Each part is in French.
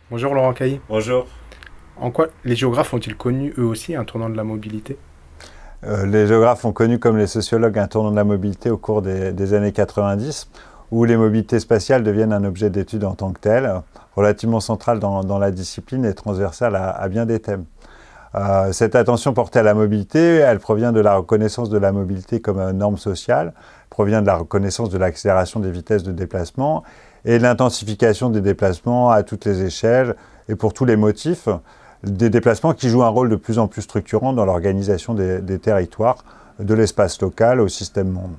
Bonjour Laurent Cailly. Bonjour. En quoi les géographes ont-ils connu eux aussi un tournant de la mobilité? Les géographes ont connu, comme les sociologues, un tournant de la mobilité au cours des années 90, où les mobilités spatiales deviennent un objet d'étude en tant que tel, relativement central dans la discipline et transversal à bien des thèmes. Cette attention portée à la mobilité, elle provient de la reconnaissance de la mobilité comme norme sociale, provient de la reconnaissance de l'accélération des vitesses de déplacement et de l'intensification des déplacements à toutes les échelles et pour tous les motifs, des déplacements qui jouent un rôle de plus en plus structurant dans l'organisation des territoires, de l'espace local au système monde.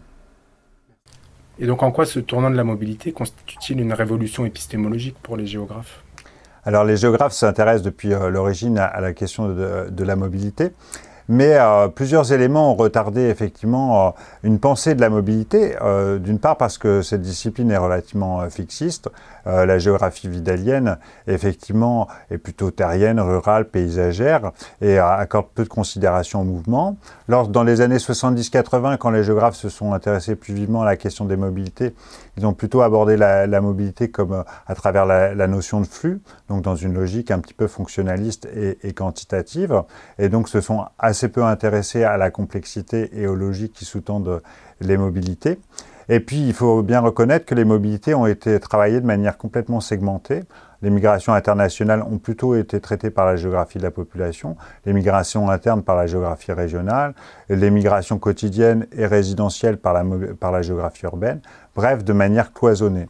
Et donc en quoi ce tournant de la mobilité constitue-t-il une révolution épistémologique pour les géographes? Alors les géographes s'intéressent depuis l'origine à la question de la mobilité, mais plusieurs éléments ont retardé effectivement une pensée de la mobilité. D'une part parce que cette discipline est relativement fixiste. La géographie vidalienne, effectivement, est plutôt terrienne, rurale, paysagère et accorde peu de considération au mouvement. Dans les années 70-80, quand les géographes se sont intéressés plus vivement à la question des mobilités, ils ont plutôt abordé la mobilité comme à travers la notion de flux, donc dans une logique un petit peu fonctionnaliste et quantitative, et donc se sont assez peu intéressés à la complexité et aux logiques qui sous-tendent les mobilités. Et puis, il faut bien reconnaître que les mobilités ont été travaillées de manière complètement segmentée. Les migrations internationales ont plutôt été traitées par la géographie de la population, les migrations internes par la géographie régionale, les migrations quotidiennes et résidentielles par la géographie urbaine, bref, de manière cloisonnée.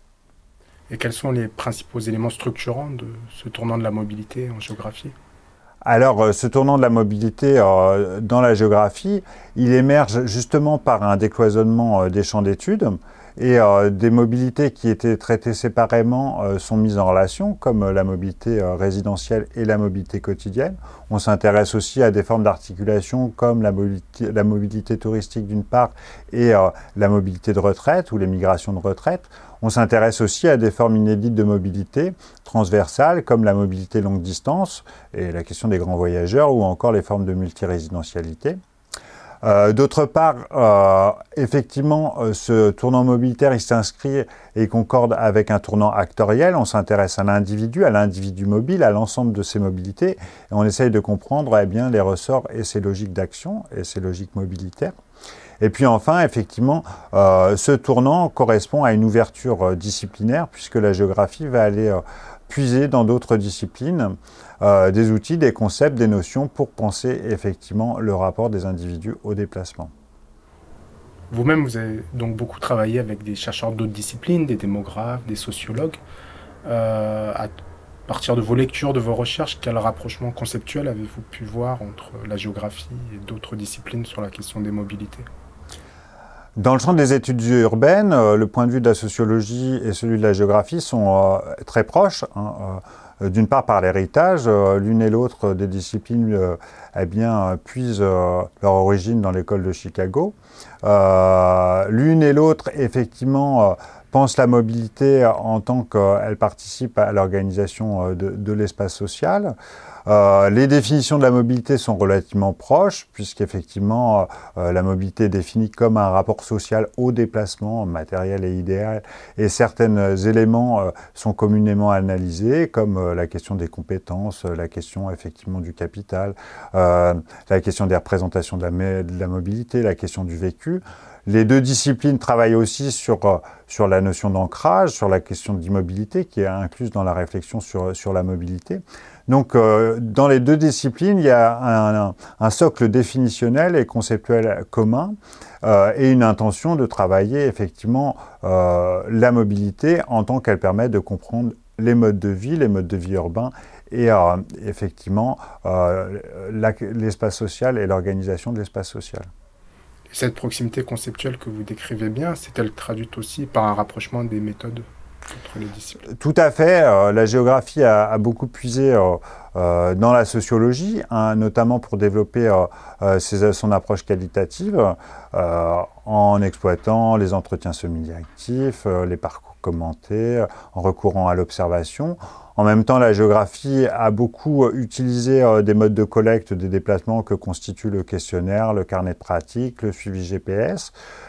Et quels sont les principaux éléments structurants de ce tournant de la mobilité en géographie? Alors, ce tournant de la mobilité dans la géographie, il émerge justement par un décloisonnement des champs d'études et des mobilités qui étaient traitées séparément sont mises en relation, comme la mobilité résidentielle et la mobilité quotidienne. On s'intéresse aussi à des formes d'articulation comme la mobilité touristique d'une part et la mobilité de retraite ou les migrations de retraite. On s'intéresse aussi à des formes inédites de mobilité transversales comme la mobilité longue distance et la question des grands voyageurs ou encore les formes de multirésidentialité. D'autre part, effectivement, ce tournant mobilitaire, il s'inscrit et concorde avec un tournant actoriel. On s'intéresse à l'individu mobile, à l'ensemble de ses mobilités, et on essaye de comprendre bien, les ressorts et ses logiques d'action et ses logiques mobilitaires. Et puis enfin, effectivement, ce tournant correspond à une ouverture disciplinaire, puisque la géographie va aller puiser dans d'autres disciplines des outils, des concepts, des notions pour penser effectivement le rapport des individus au déplacement. Vous-même, vous avez donc beaucoup travaillé avec des chercheurs d'autres disciplines, des démographes, des sociologues. À partir de vos lectures, de vos recherches, quel rapprochement conceptuel avez-vous pu voir entre la géographie et d'autres disciplines sur la question des mobilités? Dans le champ des études urbaines, le point de vue de la sociologie et celui de la géographie sont très proches. D'une part par l'héritage, l'une et l'autre des disciplines puisent leur origine dans l'école de Chicago. L'une et l'autre, effectivement, pensent la mobilité en tant qu'elle participe à l'organisation de l'espace social. Les définitions de la mobilité sont relativement proches, puisqu'effectivement, la mobilité est définie comme un rapport social au déplacement matériel et idéal, et certains éléments sont communément analysés, comme la question des compétences, la question effectivement du capital, la question des représentations de la mobilité, la question du vécu. Les deux disciplines travaillent aussi sur la notion d'ancrage, sur la question d'immobilité qui est incluse dans la réflexion sur la mobilité. Donc, dans les deux disciplines, il y a un socle définitionnel et conceptuel commun et une intention de travailler effectivement la mobilité en tant qu'elle permet de comprendre les modes de vie urbains et effectivement l'espace social et l'organisation de l'espace social. Cette proximité conceptuelle que vous décrivez bien, c'est-elle traduite aussi par un rapprochement des méthodes entre les disciplines? Tout à fait. La géographie a beaucoup puisé dans la sociologie, notamment pour développer son approche qualitative en exploitant les entretiens semi-directifs, les parcours commentés, en recourant à l'observation. En même temps, la géographie a beaucoup utilisé des modes de collecte des déplacements que constituent le questionnaire, le carnet de pratique, le suivi GPS.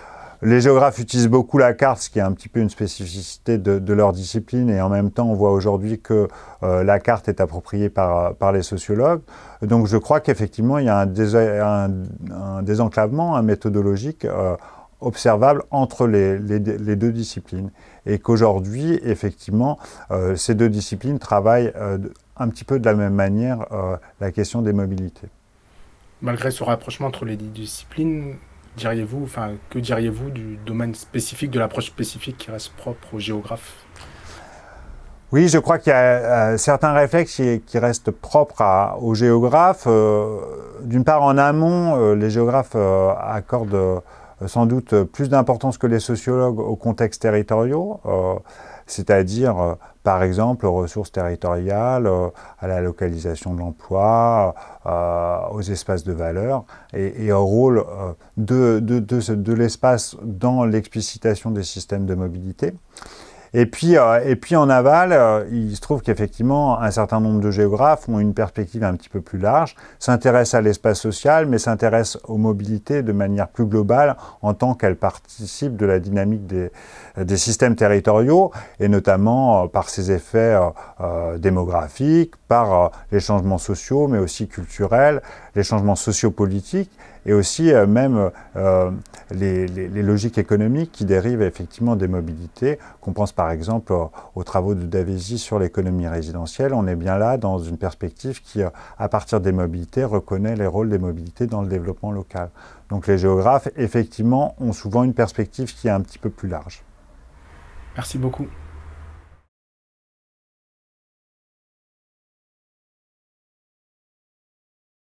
Les géographes utilisent beaucoup la carte, ce qui est un petit peu une spécificité de leur discipline, et en même temps, on voit aujourd'hui que la carte est appropriée par les sociologues. Donc je crois qu'effectivement, il y a un désenclavement méthodologique observable entre les deux disciplines. Et qu'aujourd'hui, effectivement, ces deux disciplines travaillent un petit peu de la même manière la question des mobilités. Malgré ce rapprochement entre les disciplines, que diriez-vous du domaine spécifique, de l'approche spécifique qui reste propre aux géographes? Oui, je crois qu'il y a certains réflexes qui restent propres aux géographes. D'une part, en amont, les géographes accordent sans doute plus d'importance que les sociologues aux contextes territoriaux, c'est-à-dire, par exemple, aux ressources territoriales, à la localisation de l'emploi, aux espaces de valeur, et au rôle de l'espace dans l'explicitation des systèmes de mobilité. Et puis en aval, il se trouve qu'effectivement, un certain nombre de géographes ont une perspective un petit peu plus large, s'intéressent à l'espace social, mais s'intéressent aux mobilités de manière plus globale en tant qu'elles participent de la dynamique des systèmes territoriaux, et notamment par ses effets démographiques, par les changements sociaux, mais aussi culturels, les changements sociopolitiques, et aussi même les logiques économiques qui dérivent effectivement des mobilités. Qu'on pense par exemple aux travaux de Davesi sur l'économie résidentielle. On est bien là dans une perspective qui, à partir des mobilités, reconnaît les rôles des mobilités dans le développement local. Donc les géographes, effectivement, ont souvent une perspective qui est un petit peu plus large. Merci beaucoup.